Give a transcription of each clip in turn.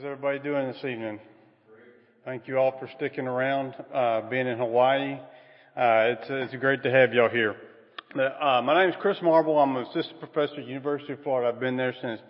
How's everybody doing this evening? Thank you all for sticking around, being in Hawaii. It's great to have y'all here. My name is Chris Marble. I'm an assistant professor at the University of Florida. I've been there since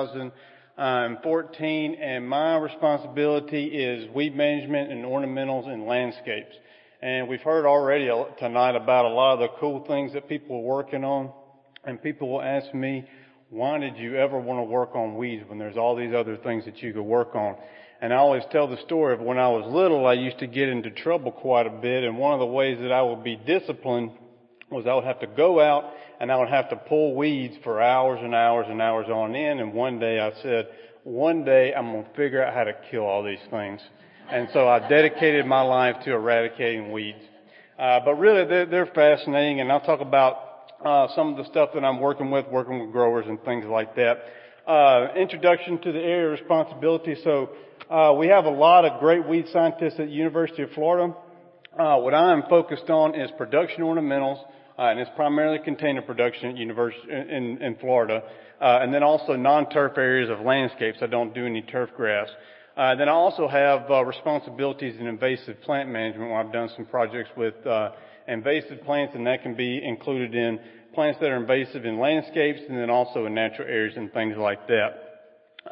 2014, and my responsibility is weed management and ornamentals and landscapes. And we've heard already tonight about a lot of the cool things that people are working on, and people will ask me, why did you ever want to work on weeds when there's all these other things that you could work on? And I always tell the story of when I was little, I used to get into trouble quite a bit, and one of the ways that I would be disciplined was I would have to go out and I would have to pull weeds for hours and hours and hours on end. And one day I said, one day I'm going to figure out how to kill all these things. And so I dedicated my life to eradicating weeds. But really they're fascinating, and I'll talk about some of the stuff that I'm working with growers and things like that. Introduction to the area of responsibility. So we have a lot of great weed scientists at the University of Florida. What I'm focused on is production ornamentals, and it's primarily container production at University in Florida, and then also non-turf areas of landscapes. I don't do any turf grass. Then I also have responsibilities in invasive plant management, where I've done some projects with invasive plants, and that can be included in plants that are invasive in landscapes and then also in natural areas and things like that.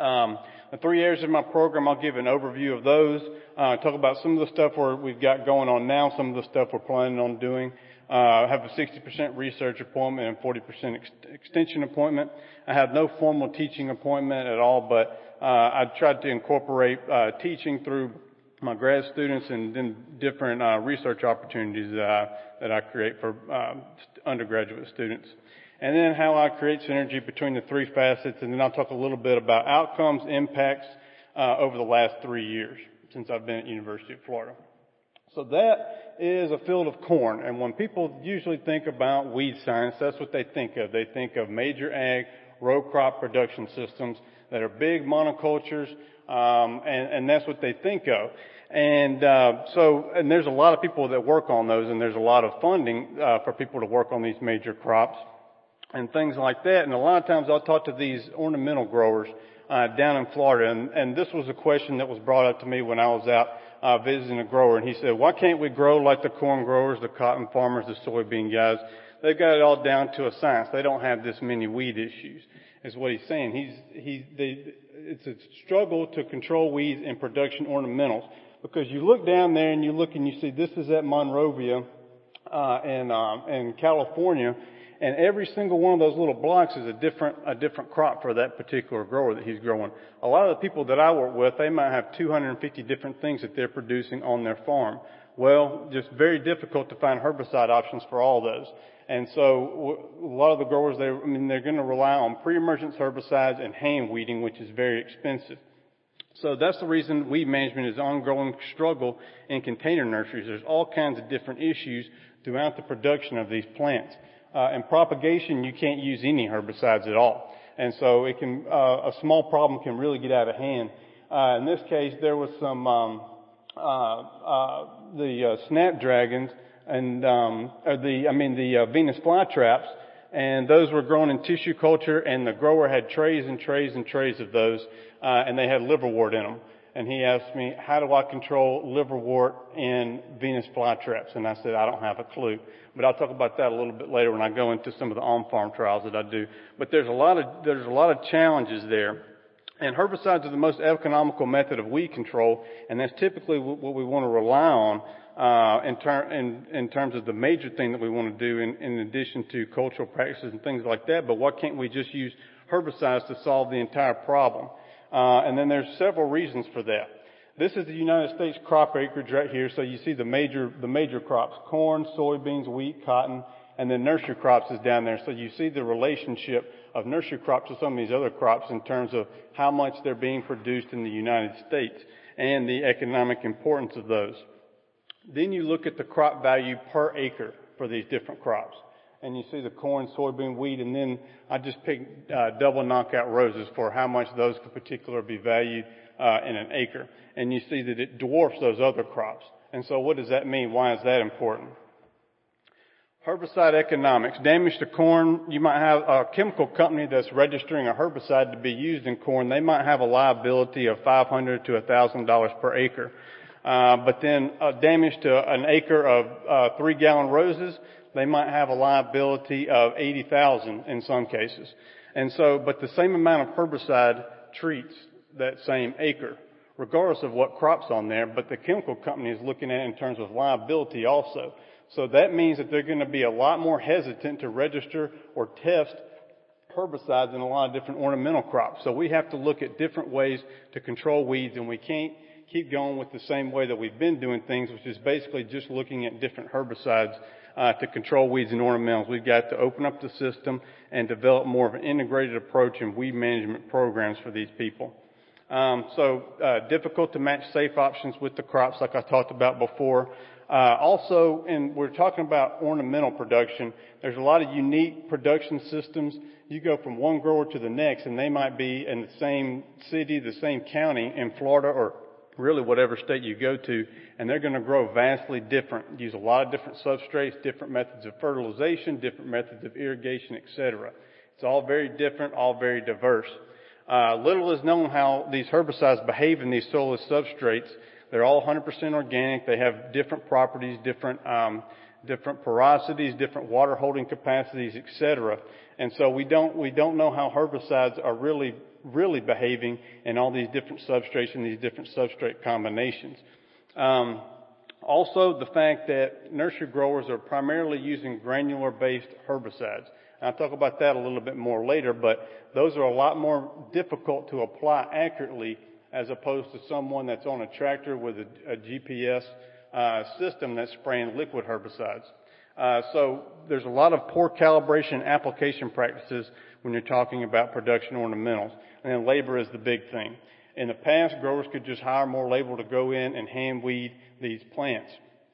The 3 areas of my program, I'll give an overview of those, talk about some of the stuff we've got going on now, some of the stuff we're planning on doing. I have a 60% research appointment and 40% extension appointment. I have no formal teaching appointment at all, but I tried to incorporate teaching through my grad students and then different research opportunities that I create for undergraduate students. And then how I create synergy between the three facets, and then I'll talk a little bit about outcomes, impacts over the last 3 years since I've been at University of Florida. So that is a field of corn, and when people usually think about weed science, that's what they think of. They think of major ag row crop production systems that are big monocultures, and that's what they think of. And and there's a lot of people that work on those, and there's a lot of funding for people to work on these major crops and things like that. And a lot of times I'll talk to these ornamental growers down in Florida, and this was a question that was brought up to me when I was out visiting a grower, and he said, why can't we grow like the corn growers, the cotton farmers, the soybean guys? They've got it all down to a science. They don't have this many weed issues, is what he's saying. It's a struggle to control weeds in production ornamentals, because you look down there and you look and you see this is at Monrovia in California, and every single one of those little blocks is a different crop for that particular grower that he's growing. A lot of the people that I work with, they might have 250 different things that they're producing on their farm. Well, just very difficult to find herbicide options for all those. And so a lot of the growers, they're going to rely on pre-emergence herbicides and hand weeding, which is very expensive. So that's the reason weed management is an ongoing struggle in container nurseries. There's all kinds of different issues throughout the production of these plants. In propagation, you can't use any herbicides at all. And so it can, a small problem can really get out of hand. In this case, there was some, the snapdragons and, the Venus flytraps, and those were grown in tissue culture, and the grower had trays and trays and trays of those, and they had liverwort in them. And he asked me, how do I control liverwort in Venus flytraps? And I said, I don't have a clue. But I'll talk about that a little bit later when I go into some of the on-farm trials that I do. But there's a lot of challenges there. And herbicides are the most economical method of weed control, and that's typically what we want to rely on in terms of the major thing that we want to do in addition to cultural practices and things like that. But why can't we just use herbicides to solve the entire problem? And then there's several reasons for that. This is the United States crop acreage right here. So you see the major crops: corn, soybeans, wheat, cotton, and then nursery crops is down there. So you see the relationship of nursery crops to some of these other crops in terms of how much they're being produced in the United States and the economic importance of those. Then you look at the crop value per acre for these different crops. And you see the corn, soybean, wheat, and then I just picked double knockout roses for how much those could particularly be valued in an acre. And you see that it dwarfs those other crops. And so what does that mean? Why is that important? Herbicide economics. Damage to corn. You might have a chemical company that's registering a herbicide to be used in corn. They might have a liability of $500 to $1,000 per acre. But then damage to an acre of 3-gallon roses, they might have a liability of $80,000 in some cases. And so, but the same amount of herbicide treats that same acre, regardless of what crop's on there, but the chemical company is looking at it in terms of liability also. So that means that they're going to be a lot more hesitant to register or test herbicides in a lot of different ornamental crops. So we have to look at different ways to control weeds, and we can't keep going with the same way that we've been doing things, which is basically just looking at different herbicides to control weeds and ornamentals. We've got to open up the system and develop more of an integrated approach in weed management programs for these people. Difficult to match safe options with the crops like I talked about before. Also, we're talking about ornamental production. There's a lot of unique production systems. You go from one grower to the next, and they might be in the same city, the same county in Florida, or really whatever state you go to, and they're going to grow vastly different. Use a lot of different substrates, different methods of fertilization, different methods of irrigation, etc. It's all very different, all very diverse. Little is known how these herbicides behave in these soil substrates. They're all 100% organic. They have different properties, different porosities, different water holding capacities, etc. And so we don't know how herbicides are really behaving in all these different substrates and these different substrate combinations. Also, the fact that nursery growers are primarily using granular-based herbicides. And I'll talk about that a little bit more later, but those are a lot more difficult to apply accurately as opposed to someone that's on a tractor with a GPS system that's spraying liquid herbicides. So there's a lot of poor calibration application practices when you're talking about production ornamentals. And then labor is the big thing. In the past, growers could just hire more labor to go in and hand weed these plants.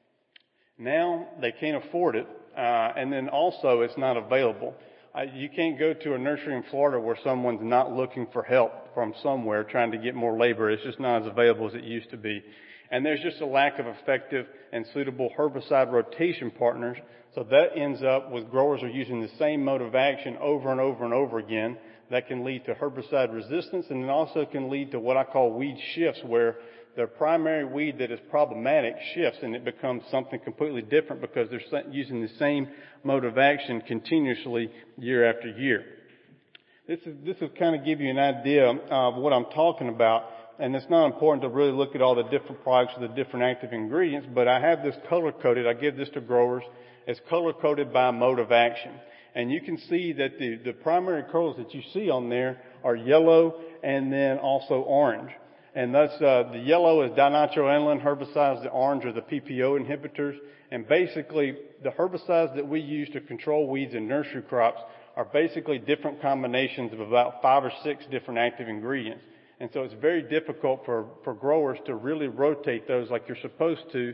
Now they can't afford it, and then also it's not available. You can't go to a nursery in Florida where someone's not looking for help from somewhere trying to get more labor. It's just not as available as it used to be. And there's just a lack of effective and suitable herbicide rotation partners. So that ends up with growers are using the same mode of action over and over and over again. That can lead to herbicide resistance, and it also can lead to what I call weed shifts, where the primary weed that is problematic shifts and it becomes something completely different because they're using the same mode of action continuously year after year. This will kind of give you an idea of what I'm talking about, and it's not important to really look at all the different products or the different active ingredients, but I have this color-coded. I give this to growers. It's color-coded by mode of action. And you can see that the primary colors that you see on there are yellow and then also orange. And that's, the yellow is dinitroaniline herbicides, the orange are the PPO inhibitors. And basically, the herbicides that we use to control weeds in nursery crops are basically different combinations of about 5 or 6 different active ingredients. And so it's very difficult for growers to really rotate those like you're supposed to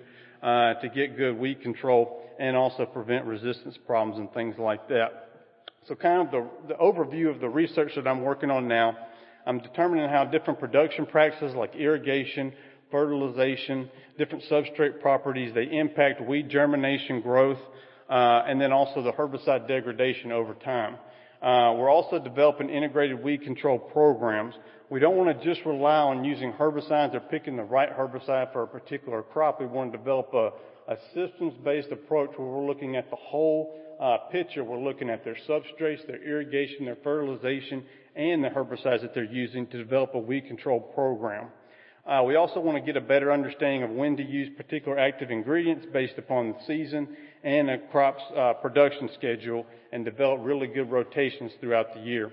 get good weed control and also prevent resistance problems and things like that. So kind of the overview of the research that I'm working on now, I'm determining how different production practices like irrigation, fertilization, different substrate properties, they impact weed germination growth, and then also the herbicide degradation over time. We're also developing integrated weed control programs. We don't want to just rely on using herbicides or picking the right herbicide for a particular crop. We want to develop a systems-based approach where we're looking at the whole picture. We're looking at their substrates, their irrigation, their fertilization, and the herbicides that they're using to develop a weed control program. We also want to get a better understanding of when to use particular active ingredients based upon the season and a crop's production schedule and develop really good rotations throughout the year.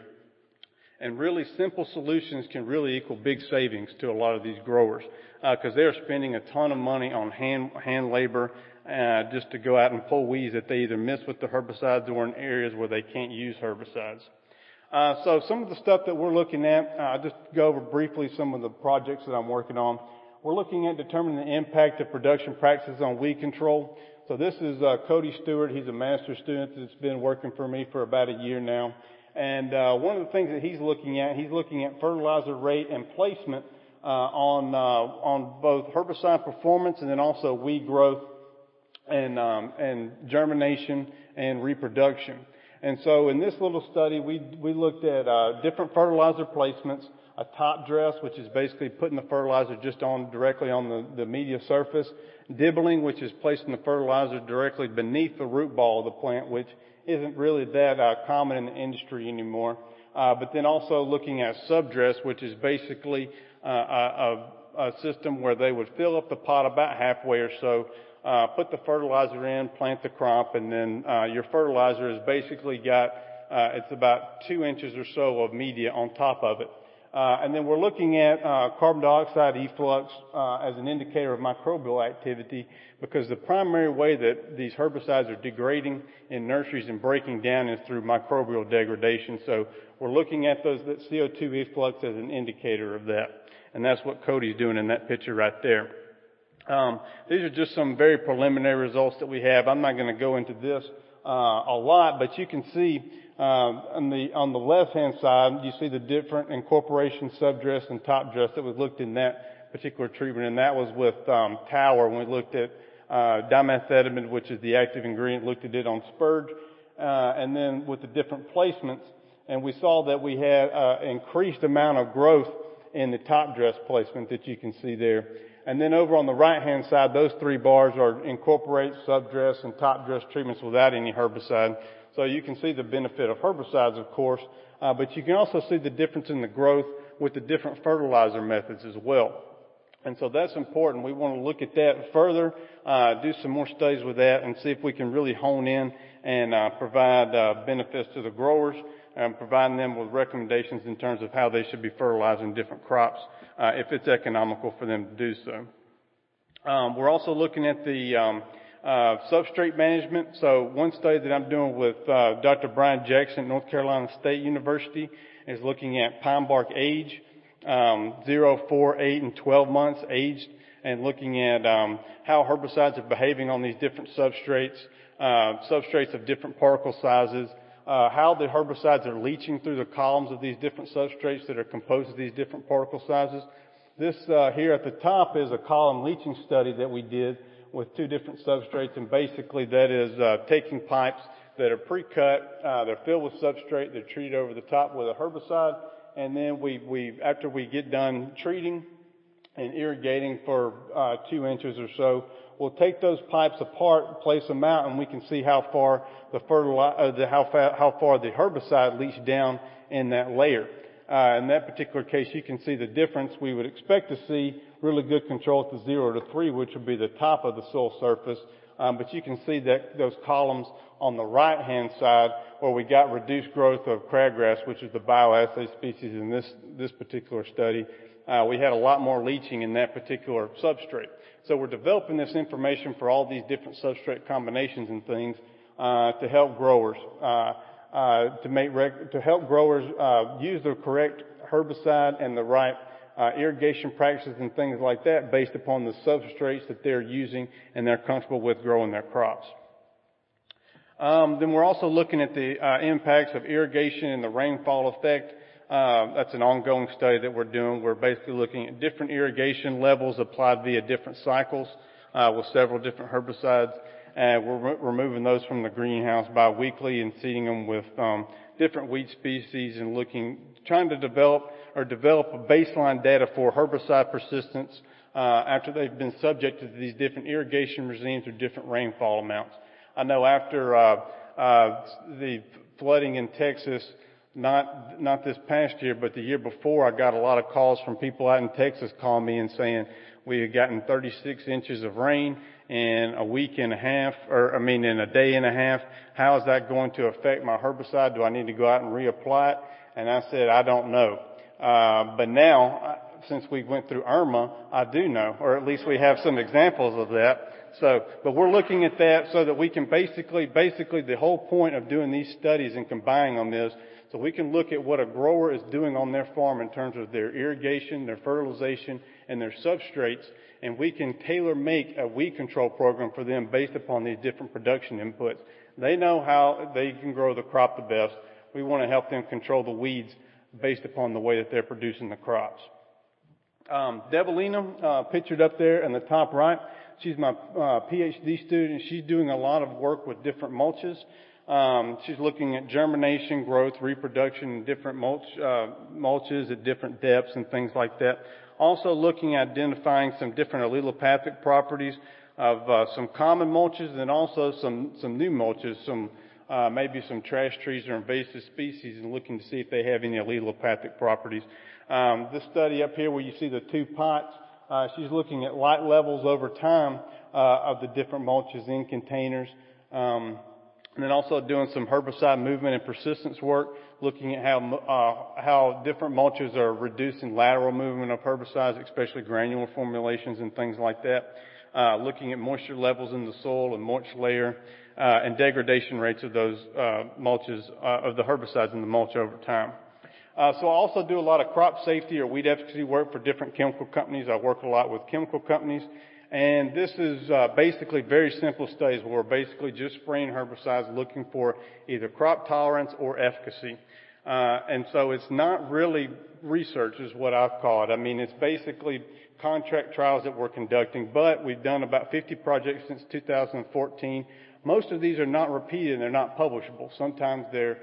And really simple solutions can really equal big savings to a lot of these growers because they're spending a ton of money on hand labor just to go out and pull weeds that they either miss with the herbicides or in areas where they can't use herbicides. So some of the stuff that we're looking at, I'll just go over briefly some of the projects that I'm working on. We're looking at determining the impact of production practices on weed control. So this is Cody Stewart. He's a master's student that's been working for me for about a year now. And one of the things that he's looking at fertilizer rate and placement on both herbicide performance and then also weed growth and germination and reproduction. And so in this little study, we looked at different fertilizer placements, a top dress, which is basically putting the fertilizer just directly on the media surface, dibbling, which is placing the fertilizer directly beneath the root ball of the plant, which isn't really that common in the industry anymore. But then also looking at subdress, which is basically a system where they would fill up the pot about halfway or so, put the fertilizer in, plant the crop, and then your fertilizer has basically got it's about 2 inches or so of media on top of it. And then we're looking at carbon dioxide efflux as an indicator of microbial activity, because the primary way that these herbicides are degrading in nurseries and breaking down is through microbial degradation. So we're looking at that CO2 efflux as an indicator of that. And that's what Cody's doing in that picture right there. These are just some very preliminary results that we have. I'm not going to go into this a lot, but you can see on the left-hand side, you see the different incorporation, subdress, and top dress that was looked in that particular treatment, and that was with Tower when we looked at dimethamphetamine, which is the active ingredient, looked at it on spurge, and then with the different placements, and we saw that we had increased amount of growth in the top dress placement that you can see there. And then over on the right-hand side, those 3 bars are incorporate, subdress, and top dress treatments without any herbicide. So you can see the benefit of herbicides, of course, but you can also see the difference in the growth with the different fertilizer methods as well. And so that's important. We want to look at that further, do some more studies with that, and see if we can really hone in and provide benefits to the growers, and providing them with recommendations in terms of how they should be fertilizing different crops, if it's economical for them to do so. We're also looking at the substrate management. So one study that I'm doing with Dr. Brian Jackson at North Carolina State University is looking at pine bark age, 0, 4, 8, and 12 months aged, and looking at how herbicides are behaving on these different substrates, substrates of different particle sizes, how the herbicides are leaching through the columns of these different substrates that are composed of these different particle sizes. This here at the top is a column leaching study that we did with 2 different substrates, and basically that is taking pipes that are pre-cut, they're filled with substrate, they're treated over the top with a herbicide, and then after we get done treating and irrigating for 2 inches or so, we'll take those pipes apart, place them out, and we can see how far the herbicide leached down in that layer. In that particular case, you can see the difference. We would expect to see really good control at the 0 to 3, which would be the top of the soil surface. But you can see that those columns on the right-hand side, where we got reduced growth of crabgrass, which is the bioassay species in this particular study, we had a lot more leaching in that particular substrate. So we're developing this information for all these different substrate combinations and things to help growers. To help growers use the correct herbicide and the right irrigation practices and things like that based upon the substrates that they're using and they're comfortable with growing their crops. Then we're also looking at the impacts of irrigation and the rainfall effect. That's an ongoing study that we're doing. We're basically looking at different irrigation levels applied via different cycles with several different herbicides. We're removing those from the greenhouse bi-weekly and seeding them with different weed species and trying to develop a baseline data for herbicide persistence after they've been subjected to these different irrigation regimes or different rainfall amounts. I know after the flooding in Texas, not this past year, but the year before, I got a lot of calls from people out in Texas calling me and saying we had gotten 36 inches of rain in a week and a half, in a day and a half. How is that going to affect my herbicide? Do I need to go out and reapply it? And I said, I don't know. But now, since we went through Irma, I do know, or at least we have some examples of that. But we're looking at that so that we can basically the whole point of doing these studies and combining on this, so we can look at what a grower is doing on their farm in terms of their irrigation, their fertilization, and their substrates, and we can tailor-make a weed control program for them based upon these different production inputs. They know how they can grow the crop the best. We want to help them control the weeds based upon the way that they're producing the crops. Devilina, pictured up there in the top right. She's my PhD student. She's doing a lot of work with different mulches. She's looking at germination, growth, reproduction in different mulches at different depths and things like that. Also looking at identifying some different allelopathic properties of some common mulches and also some new mulches, maybe some trash trees or invasive species, and looking to see if they have any allelopathic properties. This study up here where you see the two pots, she's looking at light levels over time of the different mulches in containers. And then also doing some herbicide movement and persistence work, looking at how different mulches are reducing lateral movement of herbicides, especially granular formulations and things like that. Looking at moisture levels in the soil and mulch layer, and degradation rates of those mulches, of the herbicides in the mulch over time. So I also do a lot of crop safety or weed efficacy work for different chemical companies. I work a lot with chemical companies. And this is basically very simple studies where we're basically just spraying herbicides looking for either crop tolerance or efficacy. And so it's not really research is what I've call it. I mean, it's basically contract trials that we're conducting, but we've done about 50 projects since 2014. Most of these are not repeated and they're not publishable. Sometimes they're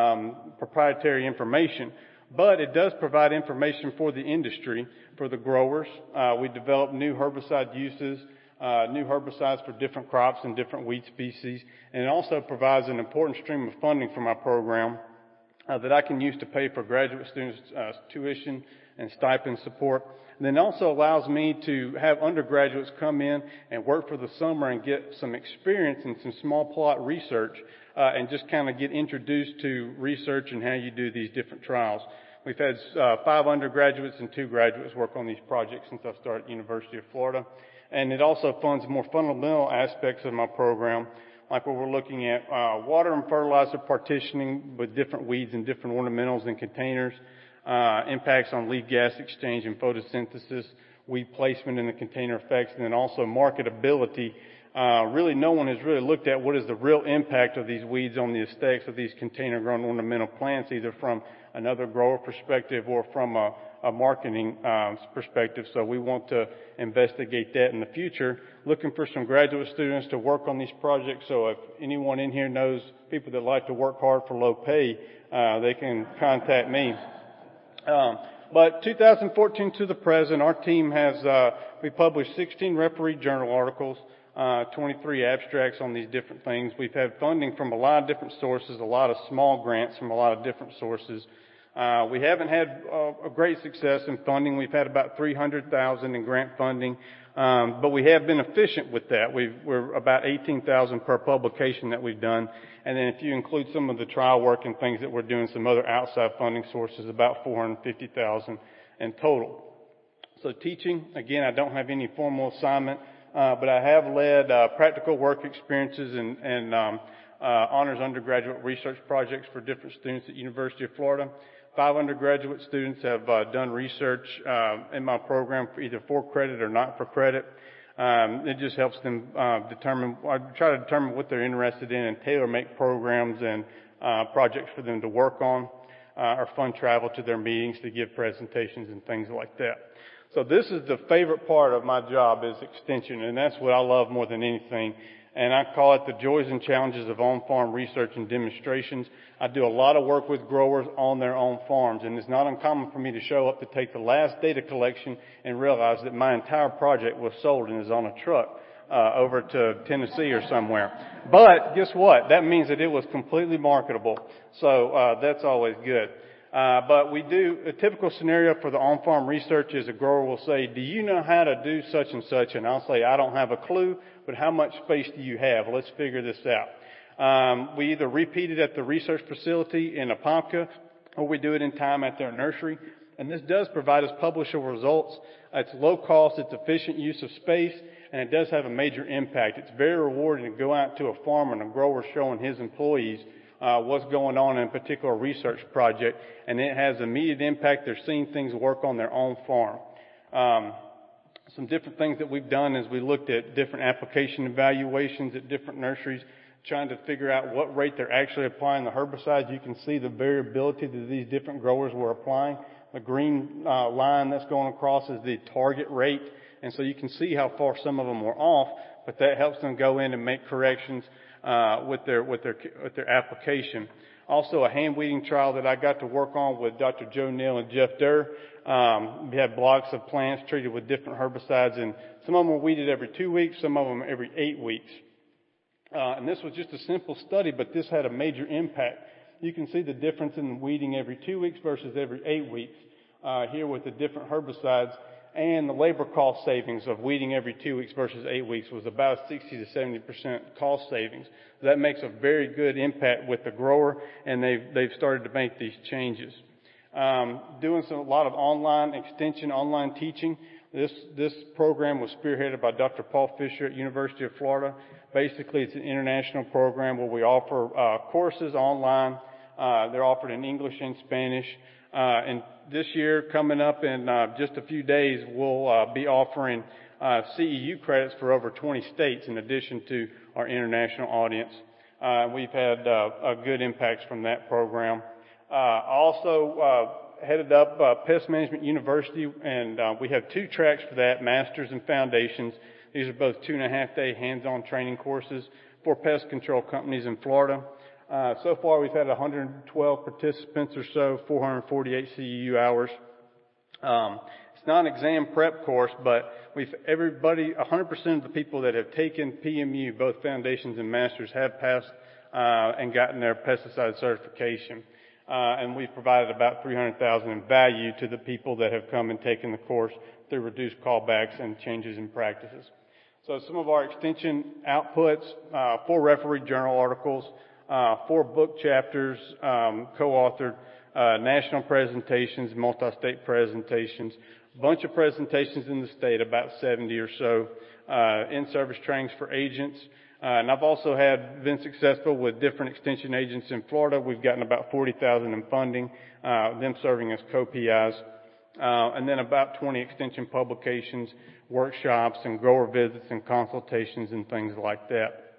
proprietary information. But it does provide information for the industry, for the growers. We develop new herbicide uses, new herbicides for different crops and different weed species. And it also provides an important stream of funding from our program that I can use to pay for graduate students' tuition and stipend support. And then also allows me to have undergraduates come in and work for the summer and get some experience in some small plot research and just kind of get introduced to research and how you do these different trials. We've had 5 undergraduates and 2 graduates work on these projects since I started at the University of Florida. And it also funds more fundamental aspects of my program, like where we're looking at water and fertilizer partitioning with different weeds and different ornamentals in containers, impacts on leaf gas exchange and photosynthesis, weed placement in the container effects, and then also marketability. Really no one has really looked at what is the real impact of these weeds on the aesthetics of these container-grown ornamental plants, either from another grower perspective or from a marketing perspective. So we want to investigate that in the future. Looking for some graduate students to work on these projects. So if anyone in here knows people that like to work hard for low pay, they can contact me. But 2014 to the present, our team has we published 16 referee journal articles, 23 abstracts on these different things. We've had funding from a lot of different sources, a lot of small grants from a lot of different sources. We haven't had a great success in funding. We've had about $300,000 in grant funding, but we have been efficient with that. We're about $18,000 per publication that we've done, and then if you include some of the trial work and things that we're doing, some other outside funding sources, about $450,000 in total. So teaching, again, I don't have any formal assignment. But I have led practical work experiences and honors undergraduate research projects for different students at University of Florida. 5 undergraduate students have done research in my program for either for credit or not for credit. It just helps them try to determine what they're interested in and tailor-make programs and projects for them to work on, or fund travel to their meetings to give presentations and things like that. So this is the favorite part of my job is extension, and that's what I love more than anything. And I call it the joys and challenges of on-farm research and demonstrations. I do a lot of work with growers on their own farms, and it's not uncommon for me to show up to take the last data collection and realize that my entire project was sold and is on a truck over to Tennessee or somewhere. But guess what? That means that it was completely marketable. So that's always good. But we do, a typical scenario for the on-farm research is a grower will say, do you know how to do such and such? And I'll say, I don't have a clue, but how much space do you have? Let's figure this out. We either repeat it at the research facility in Apopka, or we do it in time at their nursery. And this does provide us publishable results. It's low cost, it's efficient use of space, and it does have a major impact. It's very rewarding to go out to a farm and a grower showing his employees what's going on in a particular research project, and it has immediate impact. They're seeing things work on their own farm. Some different things that we've done is we looked at different application evaluations at different nurseries, trying to figure out what rate they're actually applying the herbicides. You can see the variability that these different growers were applying. The green line that's going across is the target rate, And so you can see how far some of them were off, but that helps them go in and make corrections with their application. Also, a hand weeding trial that I got to work on with Dr. Joe Neal and Jeff Durr. We had blocks of plants treated with different herbicides, and some of them were weeded every 2 weeks, some of them every 8 weeks. And this was just a simple study, but this had a major impact. You can see the difference in weeding every 2 weeks versus every 8 weeks here with the different herbicides. And the labor cost savings of weeding every 2 weeks versus 8 weeks was about 60 to 70% cost savings. That makes a very good impact with the grower, and they've started to make these changes. Doing a lot of online extension, online teaching. This program was spearheaded by Dr. Paul Fisher at University of Florida. Basically, it's an international program where we offer courses online. They're offered in English and Spanish. And this year, coming up in just a few days, we'll be offering CEU credits for over 20 states in addition to our international audience. We've had good impacts from that program. Also headed up Pest Management University, and we have 2 tracks for that, Masters and Foundations. These are both 2.5-day hands-on training courses for pest control companies in Florida. So far, we've had 112 participants or so, 448 CEU hours. It's not an exam prep course, but 100% of the people that have taken PMU, both Foundations and Masters, have passed and gotten their pesticide certification. And we've provided about $300,000 in value to the people that have come and taken the course through reduced callbacks and changes in practices. So some of our extension outputs, 4 referee journal articles, 4 book chapters, co-authored, national presentations, multi-state presentations, a bunch of presentations in the state, about 70 or so, in-service trainings for agents. And I've also been successful with different extension agents in Florida. We've gotten about $40,000 in funding, them serving as co-PIs. And then about 20 extension publications, workshops, and grower visits and consultations and things like that.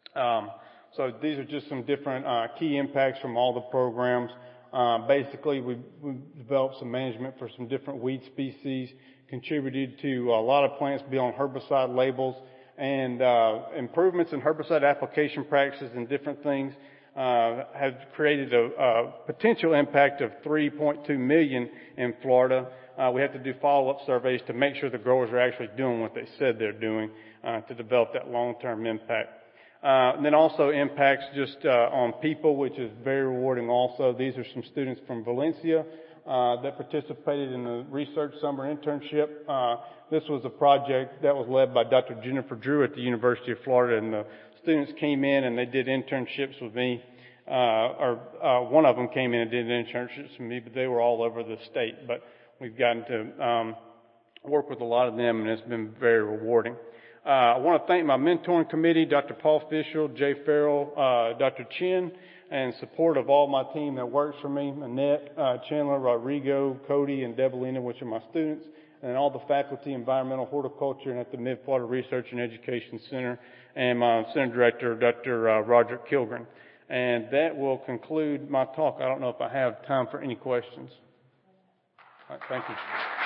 So these are just some different key impacts from all the programs. Basically, we've developed some management for some different weed species, contributed to a lot of plants be on herbicide labels, and improvements in herbicide application practices and different things have created a potential impact of $3.2 million in Florida. We have to do follow-up surveys to make sure the growers are actually doing what they said they're doing to develop that long-term impact. And then also impacts just on people, which is very rewarding also. These are some students from Valencia that participated in the research summer internship. This was a project that was led by Dr. Jennifer Drew at the University of Florida, and the students came in and they did internships with me. One of them came in and did internships with me, but they were all over the state. But we've gotten to work with a lot of them, and it's been very rewarding. I want to thank my mentoring committee, Dr. Paul Fischel, Jay Farrell, Dr. Chin, and support of all my team that works for me, Annette, Chandler, Rodrigo, Cody, and Debolina, which are my students, and all the faculty, environmental horticulture, and at the Mid-Florida Research and Education Center, and my center director, Dr. Roderick Kilgren. And that will conclude my talk. I don't know if I have time for any questions. All right, thank you.